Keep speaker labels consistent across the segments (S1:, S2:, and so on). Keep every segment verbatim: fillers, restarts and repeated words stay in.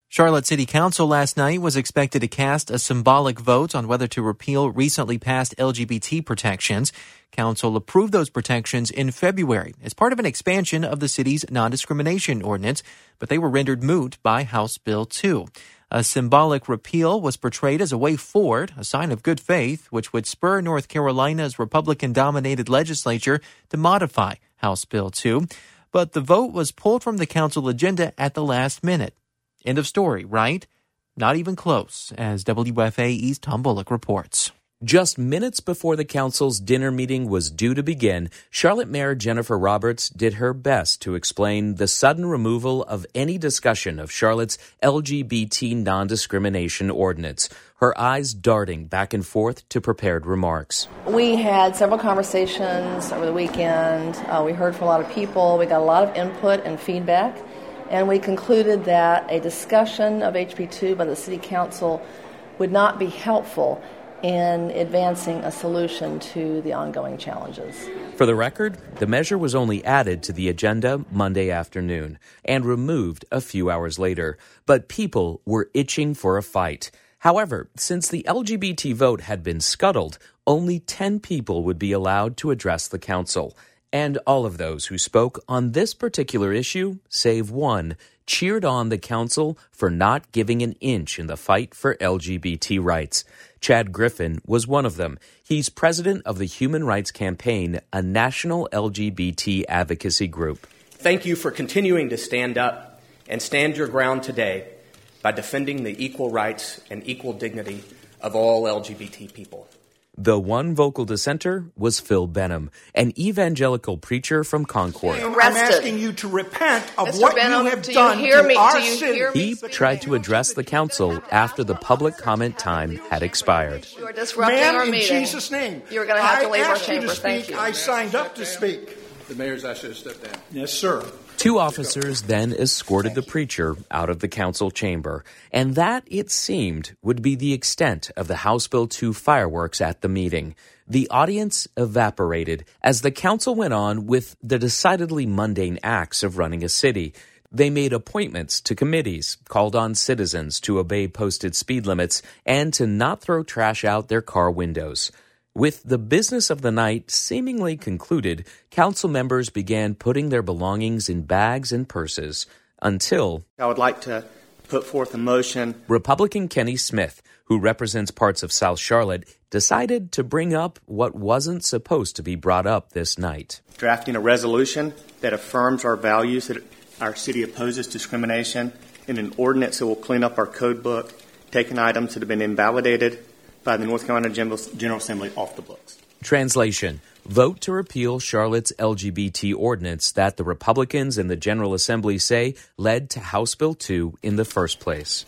S1: Charlotte City Council last night was expected to cast a symbolic vote on whether to repeal recently passed L G B T protections. Council approved those protections in February as part of an expansion of the city's non-discrimination ordinance, but they were rendered moot by House Bill two. A symbolic repeal was portrayed as a way forward, a sign of good faith, which would spur North Carolina's Republican-dominated legislature to modify House Bill two. But the vote was pulled from the council agenda at the last minute. End of story, right? Not even close, as W F A E's Tom Bullock reports.
S2: Just minutes before the council's dinner meeting was due to begin, Charlotte Mayor Jennifer Roberts did her best to explain the sudden removal of any discussion of Charlotte's L G B T non-discrimination ordinance, her eyes darting back and forth to prepared remarks.
S3: We had several conversations over the weekend. Uh, we heard from a lot of people. We got a lot of input and feedback. And we concluded that a discussion of H B two by the City Council would not be helpful in advancing a solution to the ongoing challenges.
S2: For the record, the measure was only added to the agenda Monday afternoon and removed a few hours later. But people were itching for a fight. However, since the L G B T vote had been scuttled, only ten people would be allowed to address the council. And all of those who spoke on this particular issue, save one, cheered on the council for not giving an inch in the fight for L G B T rights. Chad Griffin was one of them. He's president of the Human Rights Campaign, a national L G B T advocacy group.
S4: Thank you for continuing to stand up and stand your ground today by defending the equal rights and equal dignity of all L G B T people.
S2: The one vocal dissenter was Phil Benham, an evangelical preacher from Concord.
S5: I'm asking you to repent of
S3: Mister
S5: what
S3: Benham,
S5: you have
S3: do
S5: done
S3: you hear
S5: to
S3: me?
S5: our
S3: Do you
S5: city.
S3: hear me?
S2: He tried to address the council after the public comment time had expired.
S3: You are disrupting
S5: Ma'am,
S3: our
S5: in
S3: meeting.
S5: Jesus' name,
S3: You're going to have to
S5: I
S3: leave our
S5: asked you
S3: chamber.
S5: to
S3: Thank
S5: speak.
S3: you.
S5: I signed up to speak.
S6: The mayor's asked you to step down.
S5: Yes, sir.
S2: Two officers then escorted the preacher out of the council chamber, and that, it seemed, would be the extent of the House Bill two fireworks at the meeting. The audience evaporated as the council went on with the decidedly mundane acts of running a city. They made appointments to committees, called on citizens to obey posted speed limits, and to not throw trash out their car windows. With the business of the night seemingly concluded, council members began putting their belongings in bags and purses until
S4: I would like to put forth a motion.
S2: Republican Kenny Smith, who represents parts of South Charlotte, decided to bring up what wasn't supposed to be brought up this night.
S4: Drafting a resolution that affirms our values, that our city opposes discrimination, in an ordinance that will clean up our code book, taking items that have been invalidated by the North Carolina General Assembly off the books.
S2: Translation: vote to repeal Charlotte's L G B T ordinance that the Republicans in the General Assembly say led to House Bill two in the first place.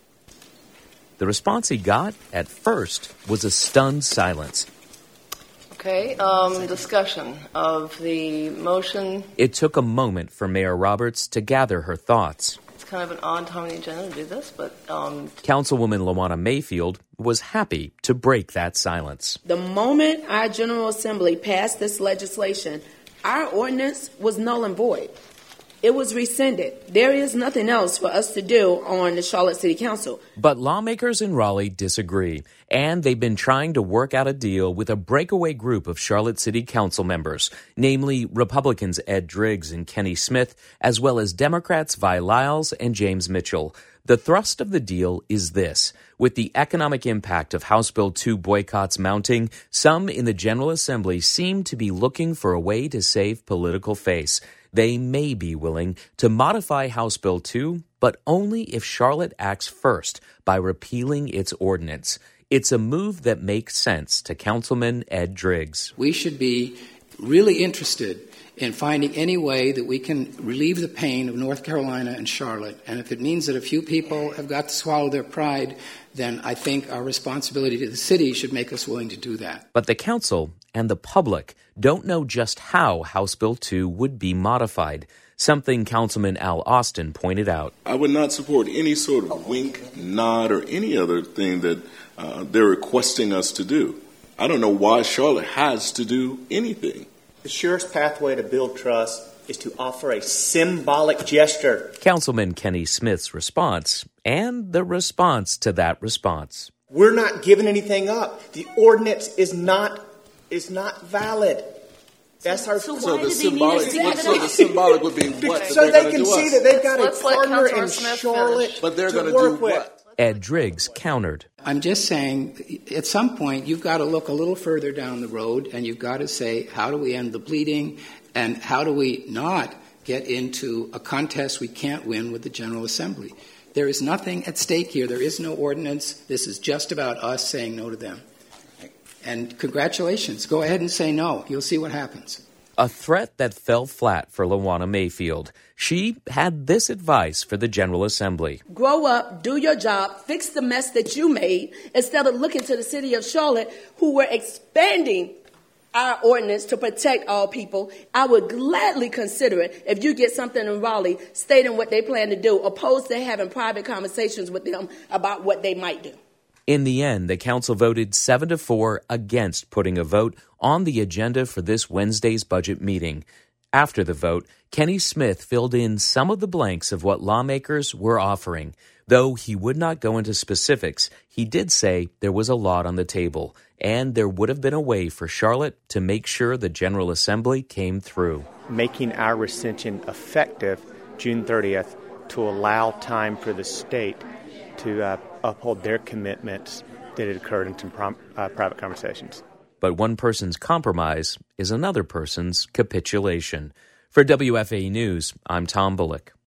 S2: The response he got, at first, was a stunned silence.
S3: Okay, um, discussion of the motion.
S2: It took a moment for Mayor Roberts to gather her thoughts.
S3: It's kind of an odd time on the agenda to do this, but... Um,
S2: Councilwoman LaWanna Mayfield was happy to break that silence.
S7: The moment our General Assembly passed this legislation, our ordinance was null and void. It was rescinded. There is nothing else for us to do on the Charlotte City Council.
S2: But lawmakers in Raleigh disagree, and they've been trying to work out a deal with a breakaway group of Charlotte City Council members, namely Republicans Ed Driggs and Kenny Smith, as well as Democrats Vi Lyles and James Mitchell. The thrust of the deal is this. With the economic impact of House Bill two boycotts mounting, some in the General Assembly seem to be looking for a way to save political face. They may be willing to modify House Bill two, but only if Charlotte acts first by repealing its ordinance. It's a move that makes sense to Councilman Ed Driggs.
S6: We should be really interested in finding any way that we can relieve the pain of North Carolina and Charlotte. And if it means that a few people have got to swallow their pride, then I think our responsibility to the city should make us willing to do that.
S2: But the council and the public don't know just how House Bill two would be modified, something Councilman Al Austin pointed out.
S8: I would not support any sort of wink, nod, or any other thing that uh, they're requesting us to do. I don't know why Charlotte has to do anything.
S4: The surest pathway to build trust is to offer a symbolic gesture.
S2: Councilman Kenny Smith's response, and the response to that response.
S4: We're not giving anything up. The ordinance is not is not valid. That's our.
S7: So,
S8: So
S7: why
S8: the
S7: do they need
S8: symbolic,
S7: us to give it
S8: so
S7: up?
S8: the symbolic would be what? that
S4: So
S8: they're
S4: they
S8: gonna
S4: can
S8: do
S4: see
S8: us.
S4: that they've got
S3: Let's
S4: a
S3: let
S4: partner
S3: Councilor
S4: in
S3: Smith
S4: Charlotte
S3: finish.
S8: But they're
S4: to
S8: going to
S4: work
S8: do
S4: with.
S8: what?
S2: Ed Driggs countered.
S6: I'm just saying, at some point, you've got to look a little further down the road, and you've got to say, how do we end the bleeding, and how do we not get into a contest we can't win with the General Assembly? There is nothing at stake here. There is no ordinance. This is just about us saying no to them. And congratulations. Go ahead and say no. You'll see what happens.
S2: A threat that fell flat for Lawana Mayfield. She had this advice for the General Assembly.
S7: Grow up, do your job, fix the mess that you made, instead of looking to the city of Charlotte, who were expanding our ordinance to protect all people. I would gladly consider it if you get something in Raleigh stating what they plan to do, opposed to having private conversations with them about what they might do.
S2: In the end, the council voted seven to four against putting a vote on the agenda for this Wednesday's budget meeting. After the vote, Kenny Smith filled in some of the blanks of what lawmakers were offering. Though he would not go into specifics, he did say there was a lot on the table, and there would have been a way for Charlotte to make sure the General Assembly came through.
S9: Making our rescission effective June thirtieth to allow time for the state to uh, uphold their commitments that had occurred in some prom- uh, private conversations.
S2: But one person's compromise is another person's capitulation. For W F A E News, I'm Tom Bullock.